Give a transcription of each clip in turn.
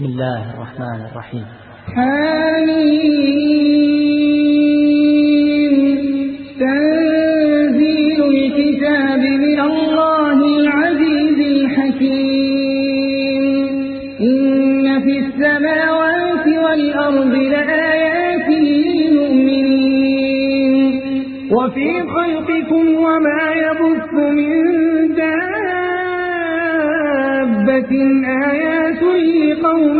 بسم الله الرحمن الرحيم. حميم. تنزيل الكتاب من الله العزيز الحكيم. إن في السماوات والأرض لآيات للمؤمنين وفي خلقكم وما يبث من دابة آيات لقوم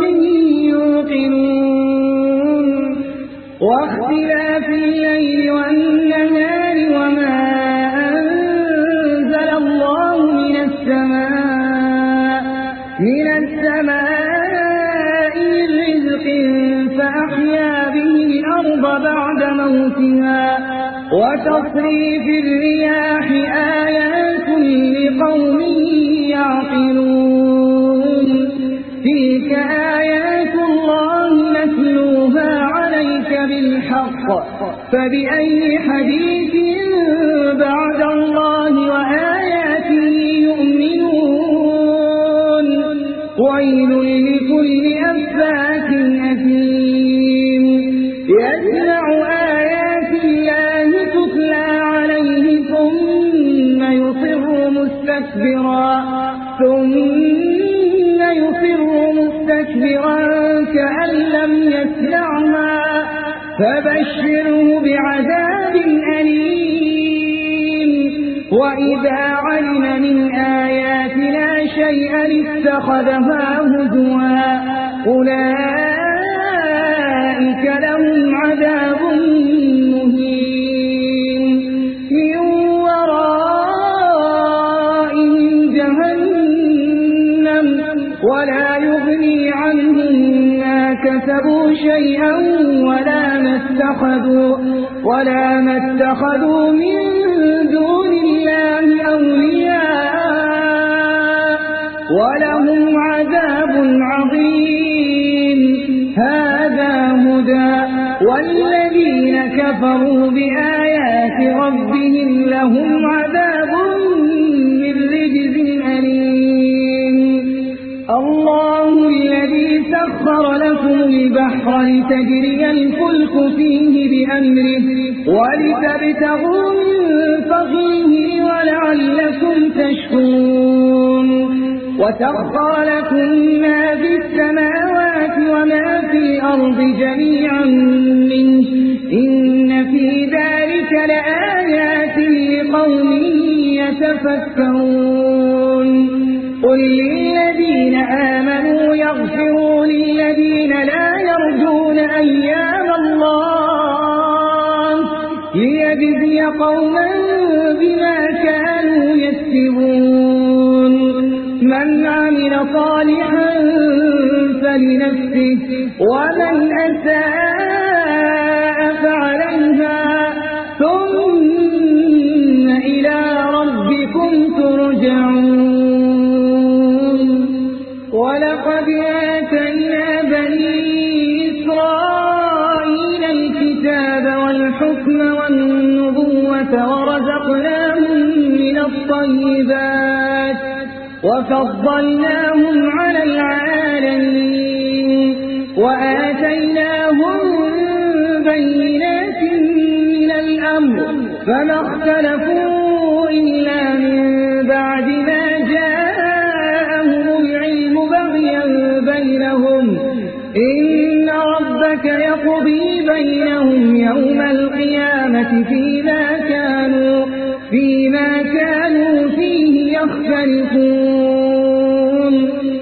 يوقنون واختلاف الليل والنهار وما أنزل الله من السماء من رزق فأحيا به الأرض بعد موتها وتصريف الرياح آيات لقوم يعقلون تلك آيات الله نتلوها عليك بالحق فبأي حديث بعد الله وآياته يؤمنون ويل لكل أفاك أثيم يسمع آيات الله تتلى عليه ثم يصر مستكبرا كأن لم يسمعها فبشره بعذاب أليم وإذا علم من آياتنا شيئا اتخذها هزوا أولئك لهم عذاب مهين من ورائهم جهنم ولا يغني عنهم ما كسبوا شيئا ولا ما اتخذوا من دون الله أولياء ولهم عذاب عظيم هذا هدى والذين كفروا بآيات ربهم لهم عذاب من رجز أليم الله الذي سخر لكم البحر لتجري الفلك فيه بأمره ولتبتغوا من فضله ولعلكم تشكرون وسخر لكم ما في السماوات وما في الأرض جميعا منه إن في ذلك لآيات لقوم يتفكرون قل للذين آمنوا يغفروا للذين لا يرجون أيام الله ليجزي قوما بما كانوا يكسبون من عمل صالحا فلنفسه ومن أساء فعليها ثم إلى ربكم ترجعون ولقد آتينا بني إسرائيل الكتاب والحكم والنبوة ورزقناهم من الطيبات وفضلناهم على العالمين وآتيناهم بينات من الأمر فما اختلفوا إلا من بعد ما جاءهم العلم بغيا بينهم إن ربك يقضي بينهم يوم القيامة فيما كانوا فيه يختلفون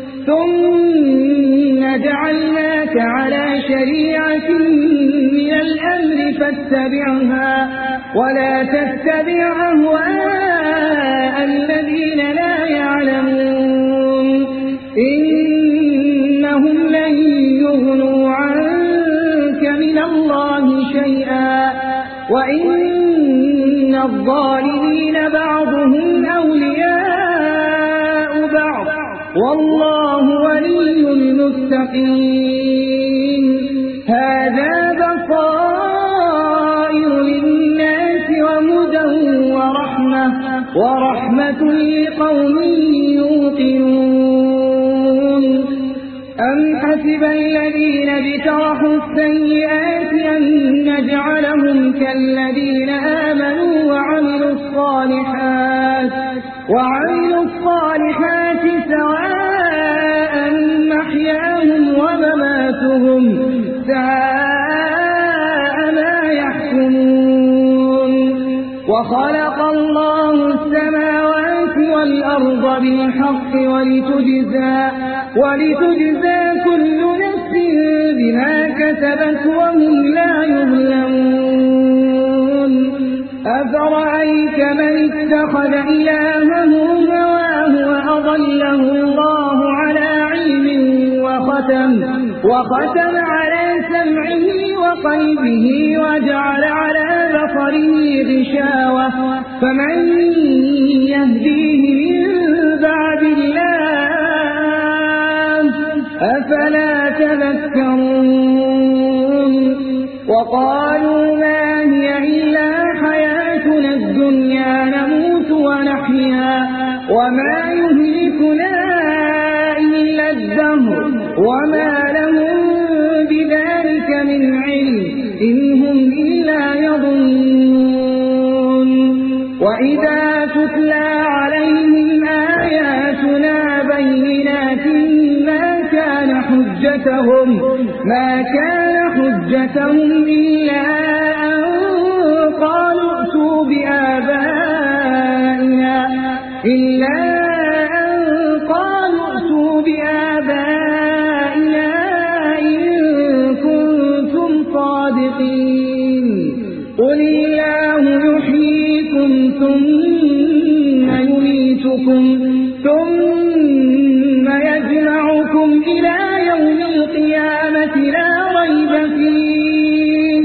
ثم جعلناك على شريعة من الأمر فاتبعها ولا تتبع أهواء الذين لا يعلمون إنهم لن يغنوا عنك من الله شيئا وإن الظالمين بعضهم أولياء بعض والله ولي المتقين هذا بصائر للناس وهدى ورحمة لقوم يوقنون أم حسب الذين اجترحوا السيئات أن نجعلهم كالذين آمنوا وعملوا الصالحات سواء محياهم ومماتهم ساء ما يحكمون. وخلق الله السماوات والأرض بالحق ولتجزى كل نفس بما كسبت وهم لا يظلمون. أفرأيت من اتخذ إلهه هواه وأضله الله على علم وختم على سمعه وقلبه وجعل على بصره غشاوة فمن يهديه من بعد الله أفلا تذكرون. وقالوا ما هي إلا حياتنا الدنيا نموت ونحيا وما يهلكنا إلا الدهر وما لهم بذلك من علم إن هم إلا يظنون. وإذا تتلى عليهم آياتنا بينات ما كان حجتهم إلا أن قالوا ائتوا بآبائنا إن كنتم صادقين. قل الله يحييكم ثم يميتكم ثم يجمعكم إلى يوم القيامة لا ريب فيه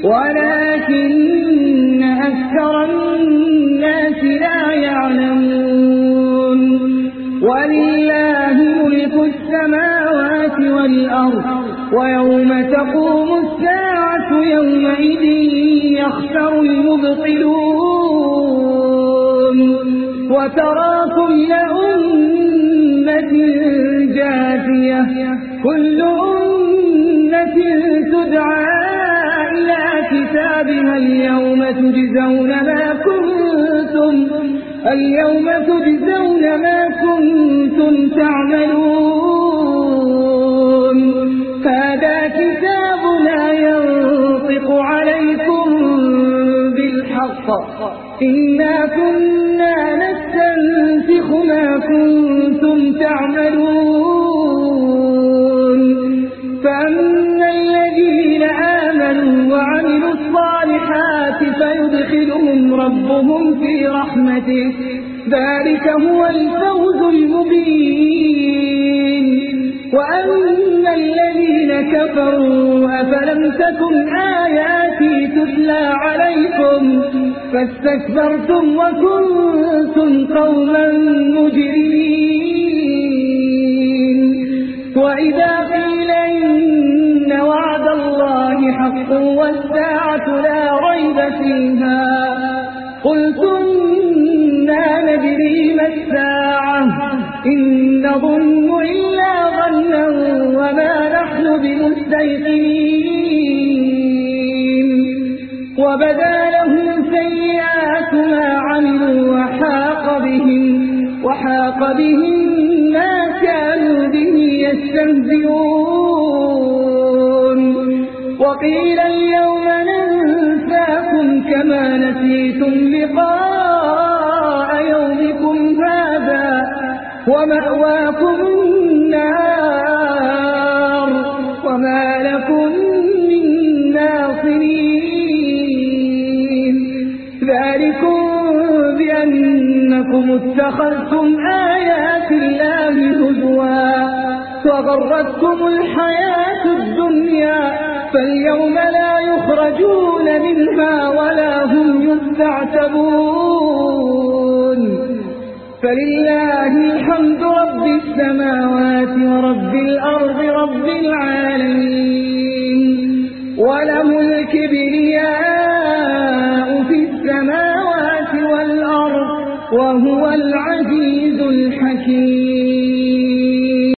ولكن أكثر الناس لا يعلمون. ولله ملك السماوات والأرض ويوم تقوم الساعة يومئذ يخسر المبطلون. وترى كل أمة جاثية كل أمة تدعى إلى كتابها اليوم تجزون ما كنتم تعملون. هذا كتابنا ينطق عليكم بالحق إنا كنا نستنسخ ما كنتم تعملون. فأما الذين آمنوا وعملوا الصالحات فيدخلهم ربهم في رحمته ذلك هو الفوز المبين. وأما الذين كفروا أفلم تكن آياتي تتلى عليكم فاستكبرتم وكنتم قوما مجرمين. وإذا قيل إن وعد الله حق والساعة لا ريب فيها قلتم ما ندري ما الساعة إن نظن إلا ظنا وما نحن بمستيقنين. وبدا لهم سيئات ما عملوا وحاق بهم ما كانوا به يستهزئون. وقيل اليوم ننساكم كما نسيتم لقاء يومكم هذا ومأواكم النار وما لكم من ناصرين. ذلكم بأنكم اتخذتم آيات الله هزوا وغرتكم الحياة الدنيا فاليوم لا يخرجون منها ولا هم يستعتبون. فلله الحمد رب السماوات ورب الأرض رب العالمين وله الكبرياء في السماوات والأرض وهو العزيز الحكيم.